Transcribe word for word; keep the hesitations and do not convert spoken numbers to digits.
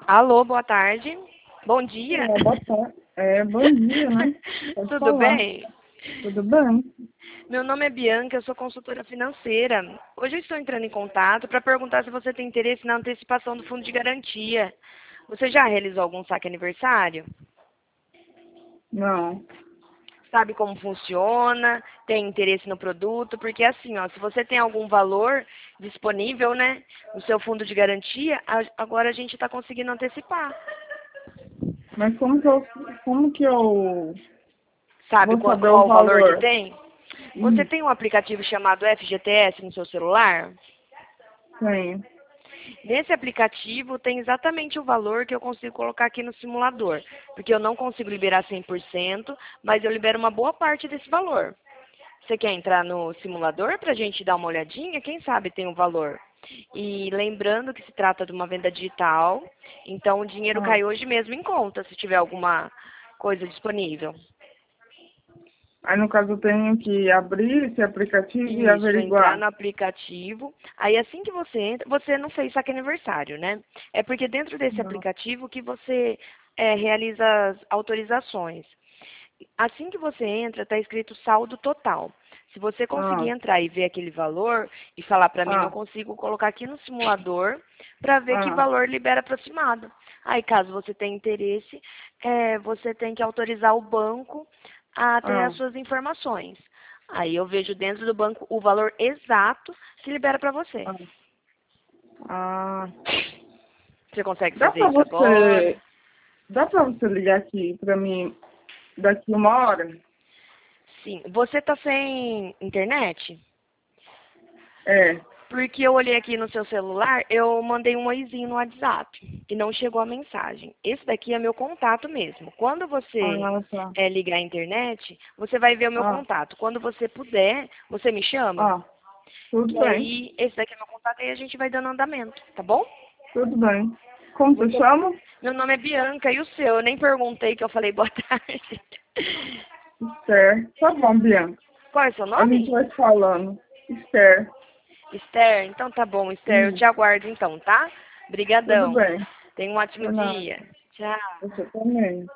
Alô, boa tarde. Bom dia. É, boa tarde. É, bom dia, né? Pode Tudo falar. bem? Tudo bem? Meu nome é Bianca, eu sou consultora financeira. Hoje eu estou entrando em contato para perguntar se você tem interesse na antecipação do fundo de garantia. Você já realizou algum saque aniversário? Não. Sabe como funciona? Tem interesse no produto? Porque assim, ó, se você tem algum valor disponível, né, no seu fundo de garantia, a- agora a gente está conseguindo antecipar. Mas como que eu, como que eu Sabe vou qual, saber o qual o valor que valor? tem? Você Hum, tem um aplicativo chamado F G T S no seu celular? Tem. Nesse aplicativo tem exatamente o valor que eu consigo colocar aqui no simulador, porque eu não consigo liberar cem por cento, mas eu libero uma boa parte desse valor. Você quer entrar no simulador para a gente dar uma olhadinha? Quem sabe tem um valor. E lembrando que se trata de uma venda digital, então o dinheiro Ah. cai hoje mesmo em conta, se tiver alguma coisa disponível. Aí, no caso, eu tenho que abrir esse aplicativo e Isso, entrar averiguar. no aplicativo. Aí assim que você entra, você não fez saque aniversário, né? É porque dentro desse Não. aplicativo que você é, realiza as autorizações. Assim que você entra, está escrito saldo total. Se você conseguir Ah, entrar e ver aquele valor e falar para mim, eu ah, consigo colocar aqui no simulador para ver que ah, valor libera aproximado. Aí, caso você tenha interesse, é, você tem que autorizar o banco a ter ah, as suas informações. Aí eu vejo dentro do banco o valor exato que libera para você. ah. Ah. Você consegue Dá fazer pra isso agora? você, dá pra você ligar aqui pra mim daqui uma hora? Sim. Você está sem internet? É. Porque eu olhei aqui no seu celular, eu mandei um oizinho no WhatsApp e não chegou a mensagem. Esse daqui é meu contato mesmo. Quando você Ah, tá. é, ligar a internet, você vai ver o meu Ah, contato. Quando você puder, você me chama. ah. Tudo Que bem. aí, esse daqui é meu contato e a gente vai dando andamento, tá bom? Tudo bem. Como você Muito... chama? Meu nome é Bianca e o seu? Eu nem perguntei que eu falei boa tarde. Esther. Tá bom, Bianca. Qual é o seu A gente nome? vai falando. Esther. Esther? Então tá bom, Esther. Eu te Isso. aguardo então, tá? Tudo Brigadão. bem. Tenha um ótimo Por nada. dia. Tchau. Você também.